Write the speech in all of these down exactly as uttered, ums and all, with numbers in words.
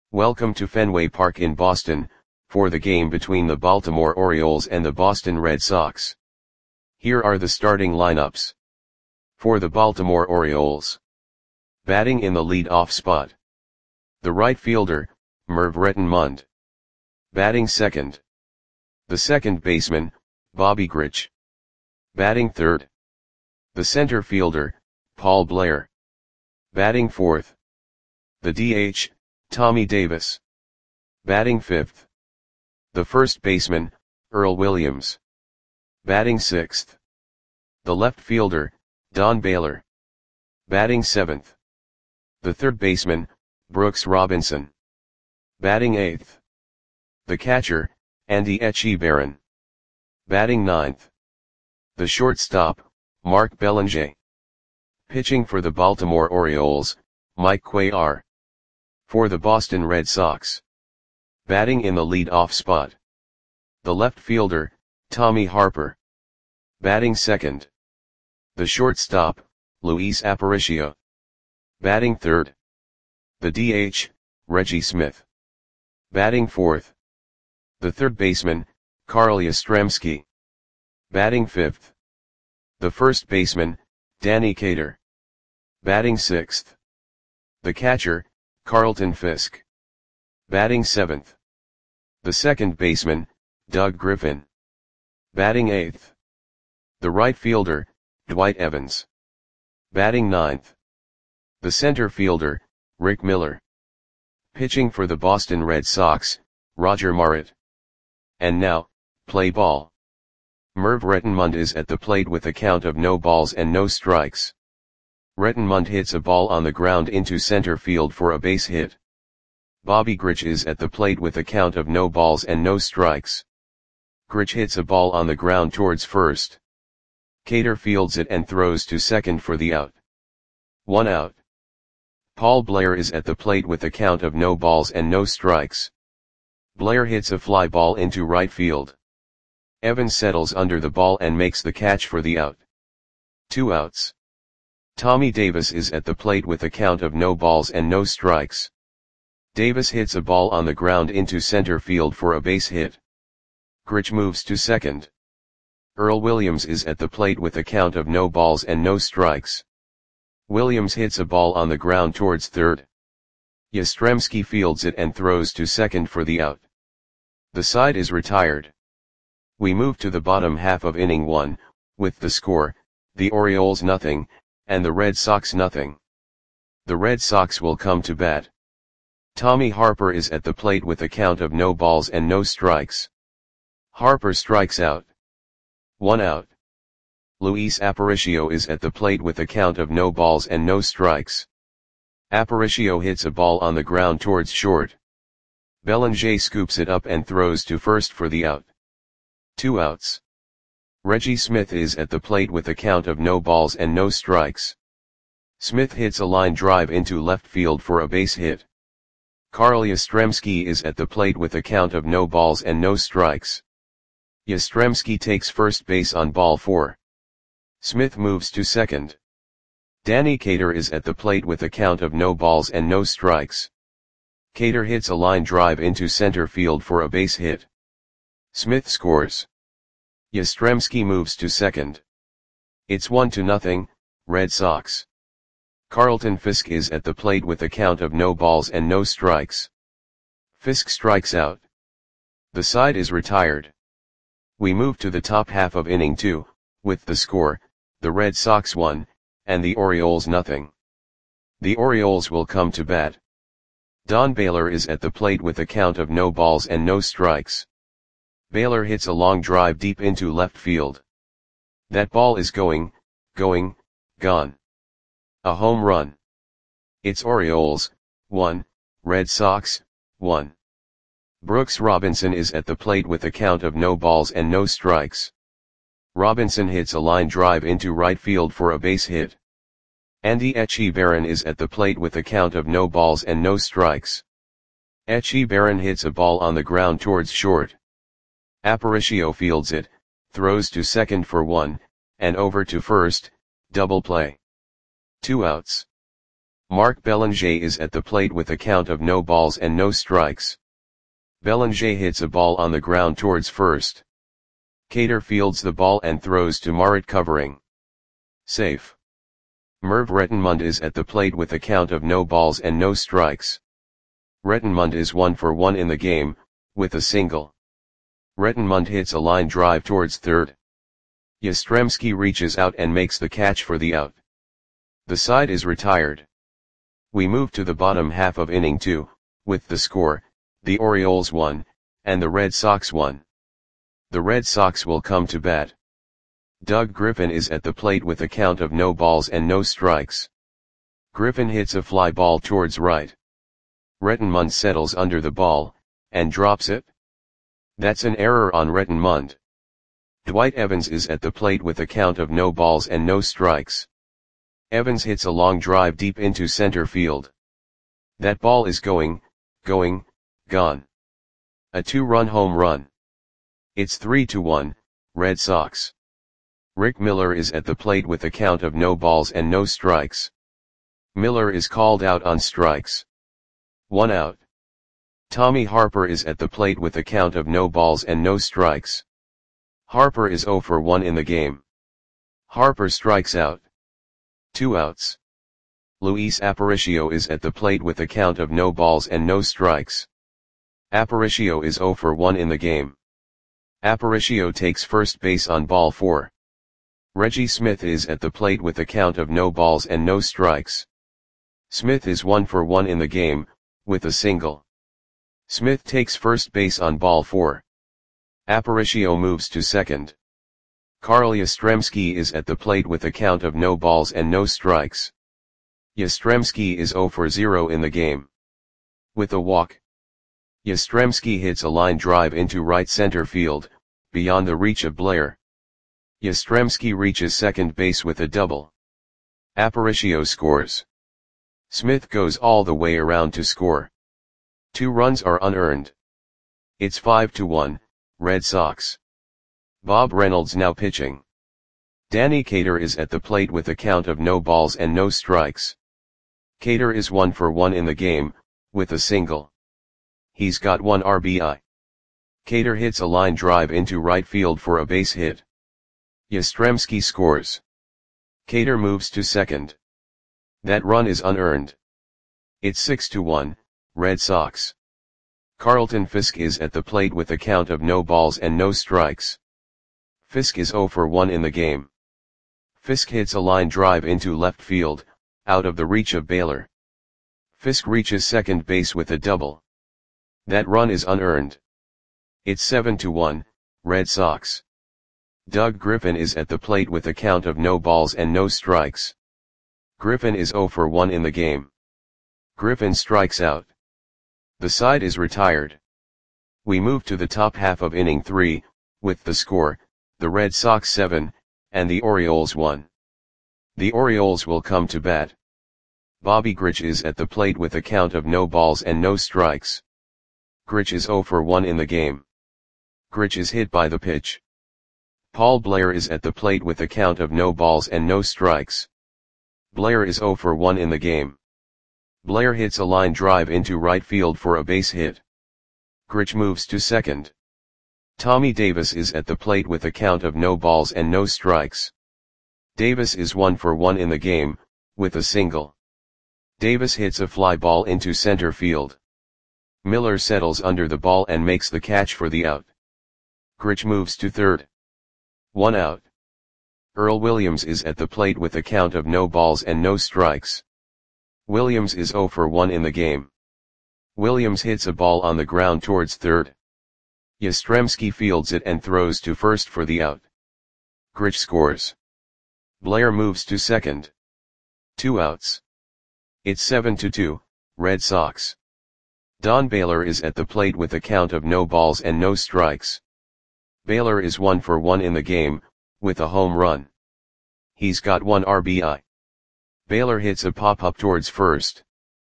Welcome to Fenway Park in Boston, for the game between the Baltimore Orioles and the Boston Red Sox. Here are the starting lineups. For the Baltimore Orioles. Batting in the lead-off spot. The right fielder, Merv Rettenmund. Batting second. The second baseman, Bobby Grich. Batting third. The center fielder, Paul Blair. Batting fourth. The D H, Tommy Davis. Batting fifth. The first baseman, Earl Williams. Batting sixth. The left fielder, Don Baylor. Batting seventh. The third baseman, Brooks Robinson. Batting eighth. The catcher, Andy Etchebarren. Batting ninth. The shortstop, Mark Belanger. Pitching for the Baltimore Orioles, Mike Cuellar. For the Boston Red Sox. Batting in the lead-off spot. The left fielder, Tommy Harper. Batting second. The shortstop, Luis Aparicio. Batting third. The D H, Reggie Smith. Batting fourth. The third baseman, Carl Yastrzemski. Batting fifth. The first baseman, Danny Cater. Batting sixth. The catcher, Carlton Fisk. Batting seventh. The second baseman, Doug Griffin. Batting eighth. The right fielder, Dwight Evans. Batting ninth. The center fielder, Rick Miller. Pitching for the Boston Red Sox, Roger Marit. And now, play ball. Merv Rettenmund is at the plate with a count of no balls and no strikes. Rettenmund hits a ball on the ground into center field for a base hit. Bobby Grich is at the plate with a count of no balls and no strikes. Grich hits a ball on the ground towards first. Cater fields it and throws to second for the out. One out. Paul Blair is at the plate with a count of no balls and no strikes. Blair hits a fly ball into right field. Evans settles under the ball and makes the catch for the out. Two outs. Tommy Davis is at the plate with a count of no balls and no strikes. Davis hits a ball on the ground into center field for a base hit. Grich moves to second. Earl Williams is at the plate with a count of no balls and no strikes. Williams hits a ball on the ground towards third. Yastrzemski fields it and throws to second for the out. The side is retired. We move to the bottom half of inning one, with the score, the Orioles nothing, and the Red Sox nothing. The Red Sox will come to bat. Tommy Harper is at the plate with a count of no balls and no strikes. Harper strikes out. One out. Luis Aparicio is at the plate with a count of no balls and no strikes. Aparicio hits a ball on the ground towards short. Belanger scoops it up and throws to first for the out. Two outs. Reggie Smith is at the plate with a count of no balls and no strikes. Smith hits a line drive into left field for a base hit. Carl Yastrzemski is at the plate with a count of no balls and no strikes. Yastrzemski takes first base on ball four. Smith moves to second. Danny Cater is at the plate with a count of no balls and no strikes. Cater hits a line drive into center field for a base hit. Smith scores. Yastrzemski moves to second. It's one to nothing, Red Sox. Carlton Fisk is at the plate with a count of no balls and no strikes. Fisk strikes out. The side is retired. We move to the top half of inning two, with the score, the Red Sox one, and the Orioles nothing. The Orioles will come to bat. Don Baylor is at the plate with a count of no balls and no strikes. Baylor hits a long drive deep into left field. That ball is going, going, gone. A home run. It's Orioles, one, Red Sox, one. Brooks Robinson is at the plate with a count of no balls and no strikes. Robinson hits a line drive into right field for a base hit. Andy Etchebarren is at the plate with a count of no balls and no strikes. Etchebarren hits a ball on the ground towards short. Aparicio fields it, throws to second for one, and over to first, double play. Two outs. Mark Belanger is at the plate with a count of no balls and no strikes. Belanger hits a ball on the ground towards first. Cater fields the ball and throws to Marit covering. Safe. Merv Rettenmund is at the plate with a count of no balls and no strikes. Rettenmund is one for one in the game, with a single. Rettenmund hits a line drive towards third. Yastrzemski reaches out and makes the catch for the out. The side is retired. We move to the bottom half of inning two, with the score, the Orioles won, and the Red Sox won. The Red Sox will come to bat. Doug Griffin is at the plate with a count of no balls and no strikes. Griffin hits a fly ball towards right. Rettenmund settles under the ball, and drops it. That's an error on Rettenmund. Dwight Evans is at the plate with a count of no balls and no strikes. Evans hits a long drive deep into center field. That ball is going, going, gone. A two-run home run. It's three to one, Red Sox. Rick Miller is at the plate with a count of no balls and no strikes. Miller is called out on strikes. One out. Tommy Harper is at the plate with a count of no balls and no strikes. Harper is zero for one in the game. Harper strikes out. Two outs. Luis Aparicio is at the plate with a count of no balls and no strikes. Aparicio is zero for one in the game. Aparicio takes first base on ball four. Reggie Smith is at the plate with a count of no balls and no strikes. Smith is one for one in the game, with a single. Smith takes first base on ball four. Aparicio moves to second. Carl Yastrzemski is at the plate with a count of no balls and no strikes. Yastrzemski is zero for zero in the game. With a walk. Yastrzemski hits a line drive into right center field, beyond the reach of Blair. Yastrzemski reaches second base with a double. Aparicio scores. Smith goes all the way around to score. Two runs are unearned. It's five to one, Red Sox. Bob Reynolds now pitching. Danny Cater is at the plate with a count of no balls and no strikes. Cater is one for one in the game, with a single. He's got one R B I. Cater hits a line drive into right field for a base hit. Yastrzemski scores. Cater moves to second. That run is unearned. It's six to one, Red Sox. Carlton Fisk is at the plate with a count of no balls and no strikes. Fisk is zero for one in the game. Fisk hits a line drive into left field, out of the reach of Baylor. Fisk reaches second base with a double. That run is unearned. It's seven to one, Red Sox. Doug Griffin is at the plate with a count of no balls and no strikes. Griffin is zero for one in the game. Griffin strikes out. The side is retired. We move to the top half of inning three, with the score, the Red Sox seven, and the Orioles one. The Orioles will come to bat. Bobby Grich is at the plate with a count of no balls and no strikes. Grich is zero for one in the game. Grich is hit by the pitch. Paul Blair is at the plate with a count of no balls and no strikes. Blair is zero for one in the game. Blair hits a line drive into right field for a base hit. Grich moves to second. Tommy Davis is at the plate with a count of no balls and no strikes. Davis is one for one in the game, with a single. Davis hits a fly ball into center field. Miller settles under the ball and makes the catch for the out. Grich moves to third. One out. Earl Williams is at the plate with a count of no balls and no strikes. Williams is zero for one in the game. Williams hits a ball on the ground towards third. Yastrzemski fields it and throws to first for the out. Grich scores. Blair moves to second. Two outs. It's seven to two, Red Sox. Don Baylor is at the plate with a count of no balls and no strikes. Baylor is one for one in the game, with a home run. He's got one R B I. Baylor hits a pop-up towards first.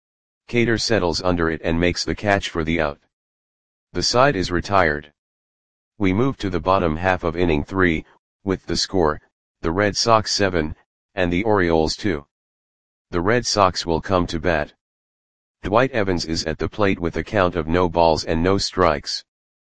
Cater settles under it and makes the catch for the out. The side is retired. We move to the bottom half of inning three, with the score, the Red Sox seven, and the Orioles two. the Red Sox will come to bat. Dwight Evans is at the plate with a count of no balls and no strikes.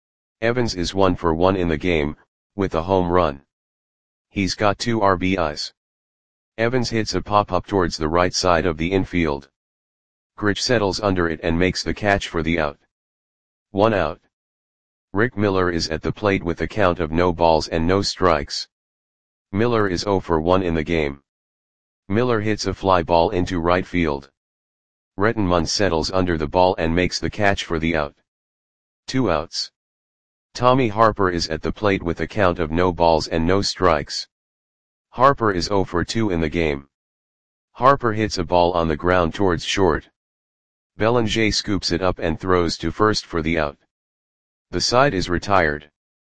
Evans is one for one in the game, with a home run. He's got two R B Is. Evans hits a pop-up towards the right side of the infield. Grich settles under it and makes the catch for the out. One out. Rick Miller is at the plate with a count of no balls and no strikes. Miller is zero for one in the game. Miller hits a fly ball into right field. Rettenmund settles under the ball and makes the catch for the out. Two outs. Tommy Harper is at the plate with a count of no balls and no strikes. Harper is zero for two in the game. Harper hits a ball on the ground towards short. Bellinger scoops it up and throws to first for the out. The side is retired.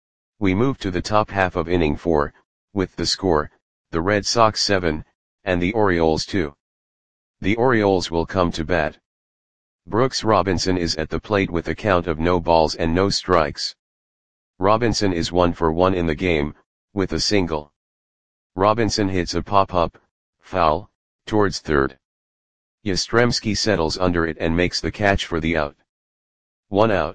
We move to the top half of inning four, with the score, the Red Sox seven, and the Orioles two. The Orioles will come to bat. Brooks Robinson is at the plate with a count of no balls and no strikes. Robinson is one for one in the game, with a single. Robinson hits a pop-up, foul, towards third. Yastrzemski settles under it and makes the catch for the out. One out.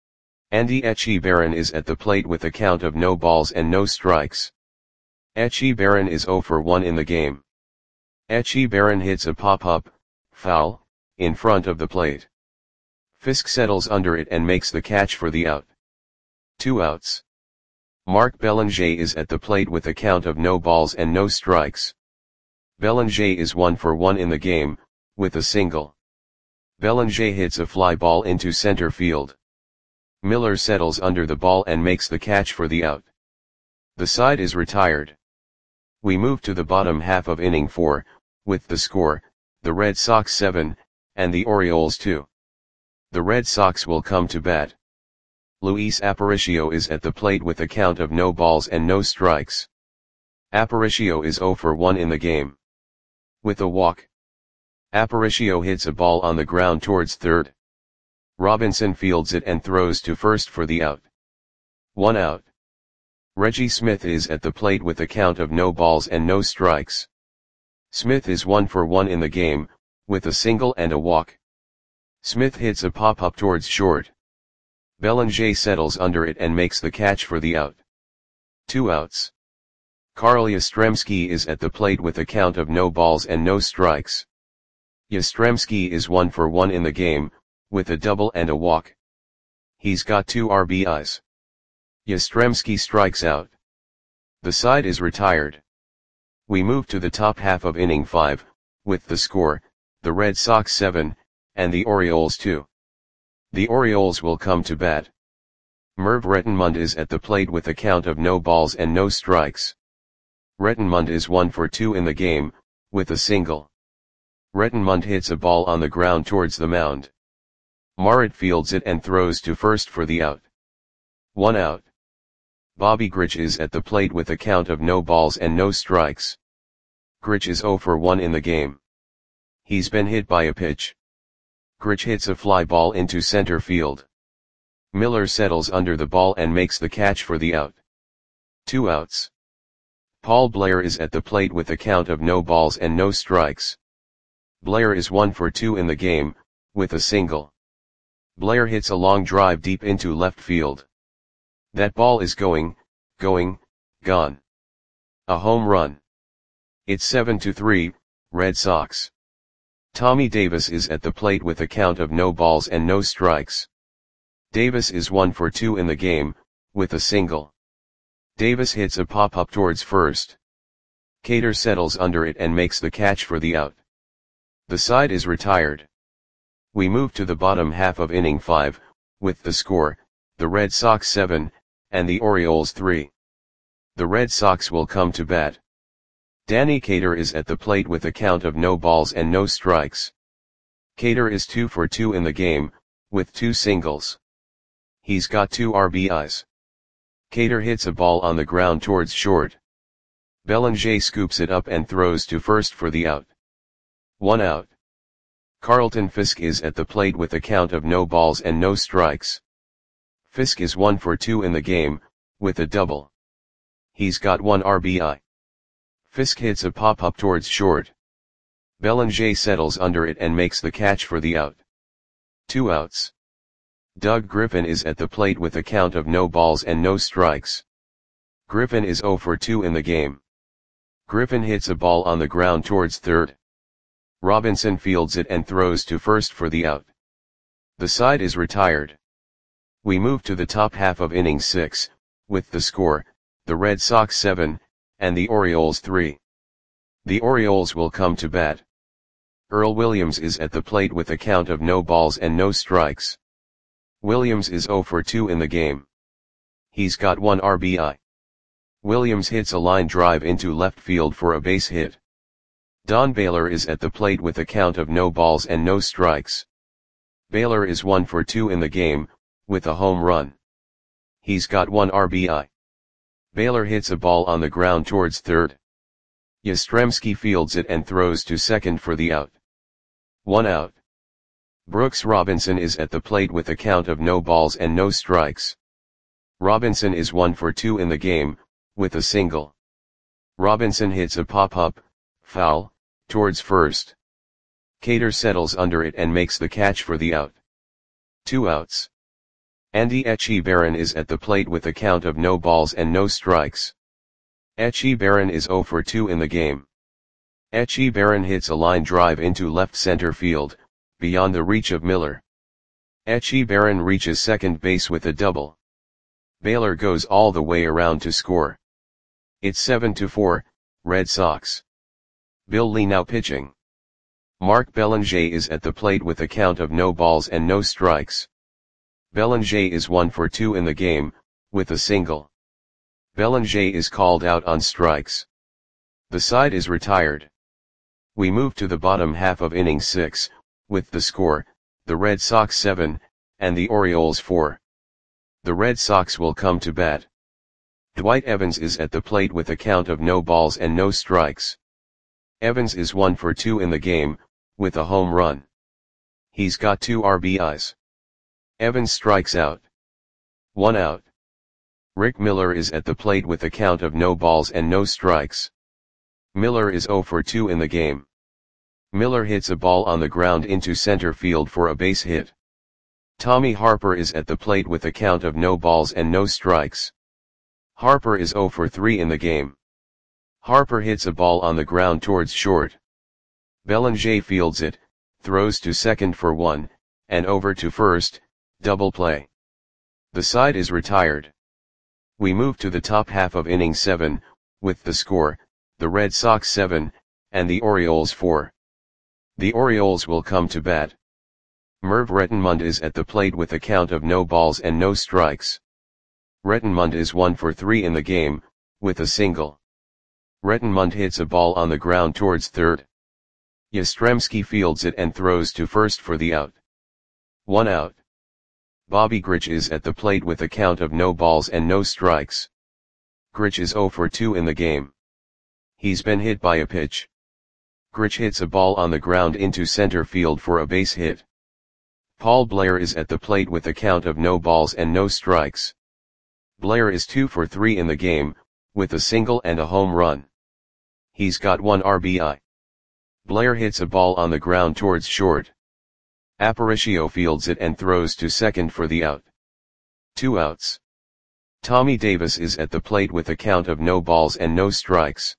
Andy Etchebarren is at the plate with a count of no balls and no strikes. Etchebarren is zero for one in the game. Etchebarren hits a pop-up, foul, in front of the plate. Fisk settles under it and makes the catch for the out. Two outs. Mark Bellinger is at the plate with a count of no balls and no strikes. Bellinger is one for one in the game, with a single. Bellinger hits a fly ball into center field. Miller settles under the ball and makes the catch for the out. The side is retired. We move to the bottom half of inning four, with the score, the Red Sox seven, and the Orioles two. The Red Sox will come to bat. Luis Aparicio is at the plate with a count of no balls and no strikes. Aparicio is zero for one in the game. With a walk. Aparicio hits a ball on the ground towards third. Robinson fields it and throws to first for the out. One out. Reggie Smith is at the plate with a count of no balls and no strikes. Smith is one for one in the game, with a single and a walk. Smith hits a pop-up towards short. Bellinger settles under it and makes the catch for the out. Two outs. Carl Yastrzemski is at the plate with a count of no balls and no strikes. Yastrzemski is one for one in the game, with a double and a walk. He's got two R B Is. Yastrzemski strikes out. The side is retired. We move to the top half of inning five, with the score, the Red Sox seven, and the Orioles two. The Orioles will come to bat. Merv Rettenmund is at the plate with a count of no balls and no strikes. Rettenmund is one for two in the game, with a single. Rettenmund hits a ball on the ground towards the mound. Marit fields it and throws to first for the out. One out. Bobby Grich is at the plate with a count of no balls and no strikes. Grich is zero for one in the game. He's been hit by a pitch. Grich hits a fly ball into center field. Miller settles under the ball and makes the catch for the out. Two outs. Paul Blair is at the plate with a count of no balls and no strikes. Blair is one for two in the game, with a single. Blair hits a long drive deep into left field. That ball is going, going, gone. A home run. It's seven to three, Red Sox. Tommy Davis is at the plate with a count of no balls and no strikes. Davis is one for two in the game, with a single. Davis hits a pop-up towards first. Cater settles under it and makes the catch for the out. The side is retired. We move to the bottom half of inning five, with the score, the Red Sox seven, and the Orioles three. The Red Sox will come to bat. Danny Cater is at the plate with a count of no balls and no strikes. Cater is two for two in the game, with two singles. He's got two R B Is. Cater hits a ball on the ground towards short. Bellinger scoops it up and throws to first for the out. One out. Carlton Fisk is at the plate with a count of no balls and no strikes. Fisk is one for two in the game, with a double. He's got one R B I. Fisk hits a pop-up towards short. Belanger settles under it and makes the catch for the out. Two outs. Doug Griffin is at the plate with a count of no balls and no strikes. Griffin is oh for two in the game. Griffin hits a ball on the ground towards third. Robinson fields it and throws to first for the out. The side is retired. We move to the top half of inning six, with the score, the Red Sox seven, and the Orioles three. The Orioles will come to bat. Earl Williams is at the plate with a count of no balls and no strikes. Williams is oh for two in the game. He's got one R B I. Williams hits a line drive into left field for a base hit. Don Baylor is at the plate with a count of no balls and no strikes. Baylor is one for two in the game, with a home run. He's got one R B I. Baylor hits a ball on the ground towards third. Yastrzemski fields it and throws to second for the out. One out. Brooks Robinson is at the plate with a count of no balls and no strikes. Robinson is one for two in the game, with a single. Robinson hits a pop-up, foul, towards first. Cater settles under it and makes the catch for the out. Two outs. Andy Etchebarren is at the plate with a count of no balls and no strikes. Etchebarren is oh for two in the game. Etchebarren hits a line drive into left center field, beyond the reach of Miller. Etchebarren reaches second base with a double. Baylor goes all the way around to score. It's seven to four, Red Sox. Bill Lee now pitching. Mark Belanger is at the plate with a count of no balls and no strikes. Belanger is one for two in the game, with a single. Belanger is called out on strikes. The side is retired. We move to the bottom half of inning six, with the score, the Red Sox seven, and the Orioles four. The Red Sox will come to bat. Dwight Evans is at the plate with a count of no balls and no strikes. Evans is one for two in the game, with a home run. He's got two R B Is. Evans strikes out. One out. Rick Miller is at the plate with a count of no balls and no strikes. Miller is oh for two in the game. Miller hits a ball on the ground into center field for a base hit. Tommy Harper is at the plate with a count of no balls and no strikes. Harper is oh for three in the game. Harper hits a ball on the ground towards short. Belanger fields it, throws to second for one, and over to first, double play. The side is retired. We move to the top half of inning seven, with the score, the Red Sox seven, and the Orioles four. The Orioles will come to bat. Merv Rettenmund is at the plate with a count of no balls and no strikes. Rettenmund is one for three in the game, with a single. Rettenmund hits a ball on the ground towards third. Yastrzemski fields it and throws to first for the out. One out. Bobby Grich is at the plate with a count of no balls and no strikes. Grich is oh for two in the game. He's been hit by a pitch. Grich hits a ball on the ground into center field for a base hit. Paul Blair is at the plate with a count of no balls and no strikes. Blair is two for three in the game, with a single and a home run. He's got one R B I. Blair hits a ball on the ground towards short. Aparicio fields it and throws to second for the out. Two outs. Tommy Davis is at the plate with a count of no balls and no strikes.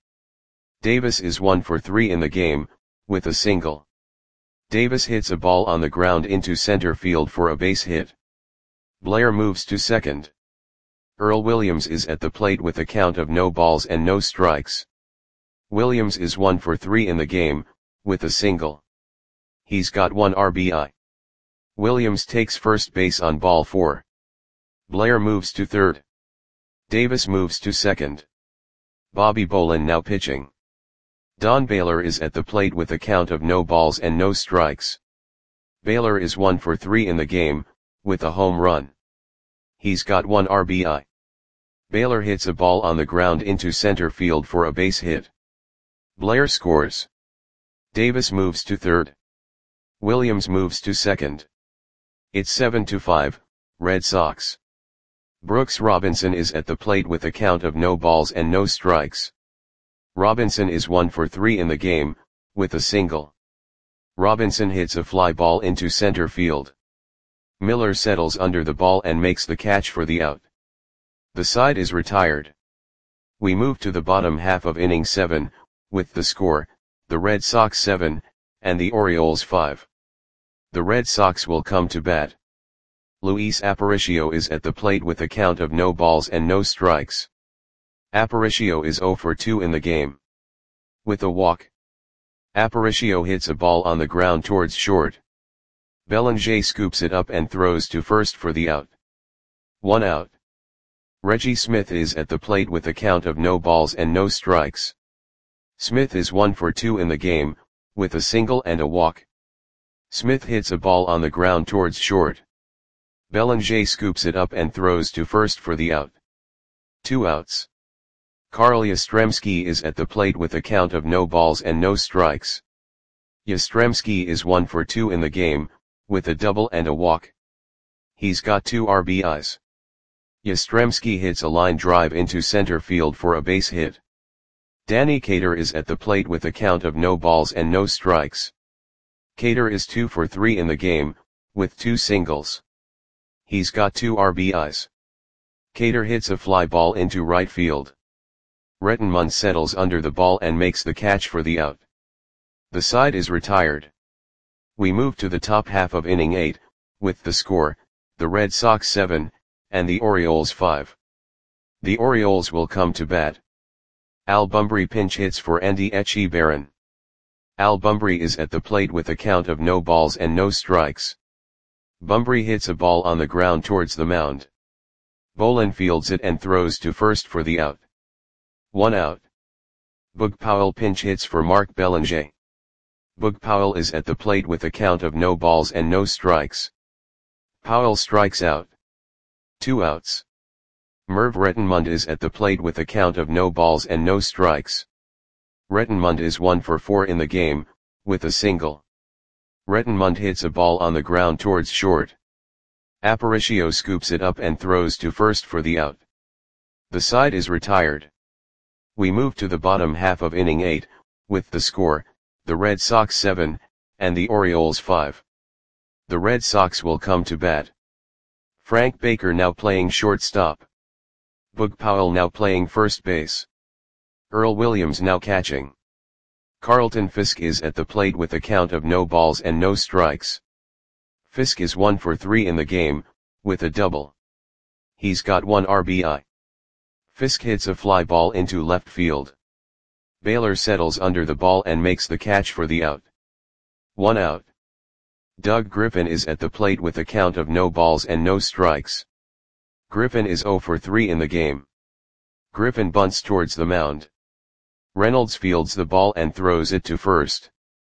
Davis is one for three in the game, with a single. Davis hits a ball on the ground into center field for a base hit. Blair moves to second. Earl Williams is at the plate with a count of no balls and no strikes. Williams is one for three in the game, with a single. He's got one R B I. Williams takes first base on ball four. Blair moves to third. Davis moves to second. Bobby Bolin now pitching. Don Baylor is at the plate with a count of no balls and no strikes. Baylor is one for three in the game, with a home run. He's got one R B I. Baylor hits a ball on the ground into center field for a base hit. Blair scores. Davis moves to third. Williams moves to second. It's seven to five, Red Sox. Brooks Robinson is at the plate with a count of no balls and no strikes. Robinson is one for three in the game, with a single. Robinson hits a fly ball into center field. Miller settles under the ball and makes the catch for the out. The side is retired. We move to the bottom half of inning seven, with the score, the Red Sox seven, and the Orioles five. The Red Sox will come to bat. Luis Aparicio is at the plate with a count of no balls and no strikes. Aparicio is zero for two in the game. With a walk, Aparicio hits a ball on the ground towards short. Bellinger scoops it up and throws to first for the out. One out. Reggie Smith is at the plate with a count of no balls and no strikes. Smith is one for two in the game, with a single and a walk. Smith hits a ball on the ground towards short. Bellinger scoops it up and throws to first for the out. Two outs. Carl Yastrzemski is at the plate with a count of no balls and no strikes. Yastrzemski is one for two in the game, with a double and a walk. He's got two R B Is. Yastrzemski hits a line drive into center field for a base hit. Danny Cater is at the plate with a count of no balls and no strikes. Cater is two for three in the game, with two singles. He's got two R B Is. Cater hits a fly ball into right field. Rettenmund settles under the ball and makes the catch for the out. The side is retired. We move to the top half of inning eight, with the score, the Red Sox seven, and the Orioles five. The Orioles will come to bat. Al Bumbry pinch hits for Andy Etchebarren. Al Bumbry is at the plate with a count of no balls and no strikes. Bumbry hits a ball on the ground towards the mound. Bolin fields it and throws to first for the out. One out. Boog Powell pinch hits for Mark Bellinger. Boog Powell is at the plate with a count of no balls and no strikes. Powell strikes out. Two outs. Merv Rettenmund is at the plate with a count of no balls and no strikes. Rettenmund is one for four in the game, with a single. Rettenmund hits a ball on the ground towards short. Aparicio scoops it up and throws to first for the out. The side is retired. We move to the bottom half of inning eight, with the score, the Red Sox seven, and the Orioles five. The Red Sox will come to bat. Frank Baker now playing shortstop. Boog Powell now playing first base. Earl Williams now catching. Carlton Fisk is at the plate with a count of no balls and no strikes. Fisk is one for three in the game, with a double. He's got one R B I. Fisk hits a fly ball into left field. Baylor settles under the ball and makes the catch for the out. One out. Doug Griffin is at the plate with a count of no balls and no strikes. Griffin is zero for three in the game. Griffin bunts towards the mound. Reynolds fields the ball and throws it to first.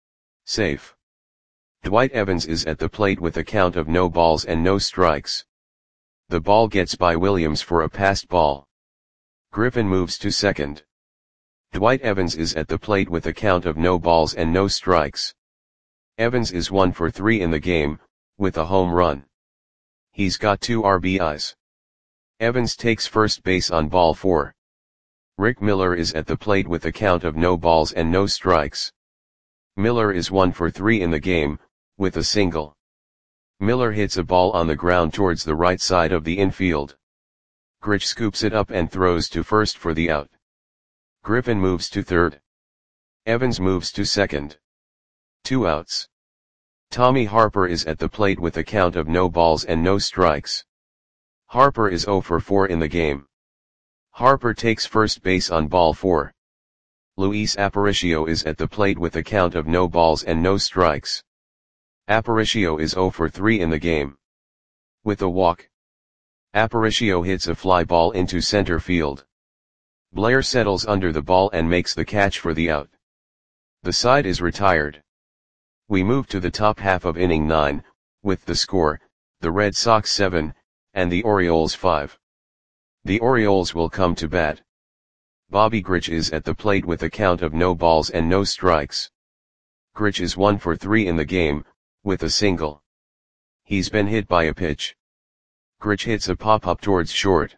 Safe. Dwight Evans is at the plate with a count of no balls and no strikes. The ball gets by Williams for a passed ball. Griffin moves to second. Dwight Evans is at the plate with a count of no balls and no strikes. Evans is one for three in the game, with a home run. He's got two R B Is. Evans takes first base on ball four. Rick Miller is at the plate with a count of no balls and no strikes. Miller is one for three in the game, with a single. Miller hits a ball on the ground towards the right side of the infield. Grich scoops it up and throws to first for the out. Griffin moves to third. Evans moves to second. Two outs. Tommy Harper is at the plate with a count of no balls and no strikes. Harper is zero for four in the game. Harper takes first base on ball four. Luis Aparicio is at the plate with a count of no balls and no strikes. Aparicio is zero for three in the game. With a walk, Aparicio hits a fly ball into center field. Blair settles under the ball and makes the catch for the out. The side is retired. We move to the top half of inning nine, with the score, the Red Sox seven, and the Orioles five. The Orioles will come to bat. Bobby Grich is at the plate with a count of no balls and no strikes. Grich is one for three in the game, with a single. He's been hit by a pitch. Grich hits a pop-up towards short.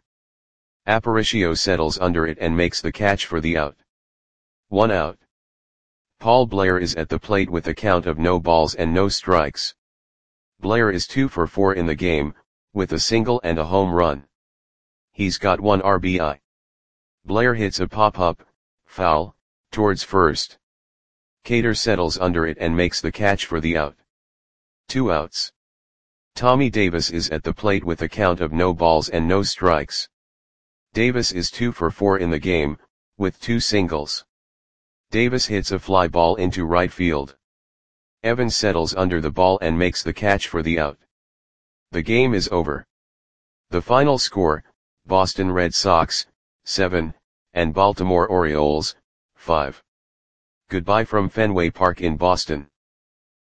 Aparicio settles under it and makes the catch for the out. One out. Paul Blair is at the plate with a count of no balls and no strikes. Blair is two for four in the game, with a single and a home run. He's got one R B I. Blair hits a pop-up, foul, towards first. Cater settles under it and makes the catch for the out. Two outs. Tommy Davis is at the plate with a count of no balls and no strikes. Davis is two for four in the game, with two singles. Davis hits a fly ball into right field. Evans settles under the ball and makes the catch for the out. The game is over. The final score, Boston Red Sox, seven, and Baltimore Orioles, five. Goodbye from Fenway Park in Boston.